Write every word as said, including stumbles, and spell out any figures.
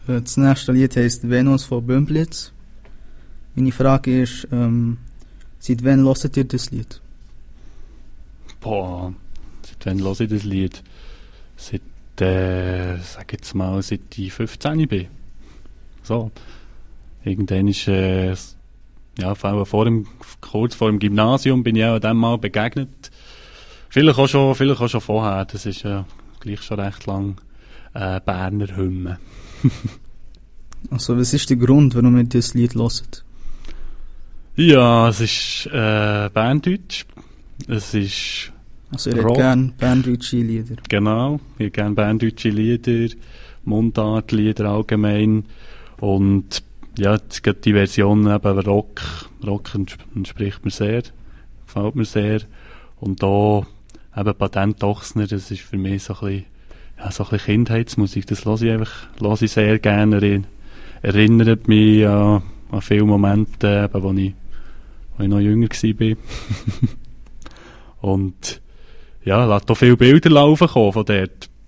Das nächste Lied heisst «Venus» von Bümplitz. Meine Frage ist, ähm, seit wann hört ihr das Lied? Boah, seit wann höre ich das Lied? Seit, äh, sag jetzt mal, seit ich fünfzehn bin. So. Irgendwann ist, äh, ja, vor dem, kurz vor dem Gymnasium bin ich auch dem mal begegnet. Vielleicht auch schon, vielleicht auch schon vorher. Das ist ja gleich schon recht lang, äh, Berner Hymne. Also, was ist der Grund, warum ihr das Lied hört? Ja, es ist, äh, Berndeutsch. Es ist, also, ihr habt gerne berndeutsche Lieder. Genau. Ich habe gerne berndeutsche Lieder, Mundartlieder allgemein. Und, ja, jetzt gerade die Version eben Rock. Rock entspricht mir sehr. Gefällt mir sehr. Und da, eben Patent Ochsner, das ist für mich so ein bisschen, ja, so ein bisschen Kindheitsmusik. Das höre ich einfach, höre ich sehr gerne. Erinn, erinnert mich an, an viele Momente, eben, wo ich, wo ich noch jünger war. Und, ja, lasst auch viele Bilder laufen kommen von dort.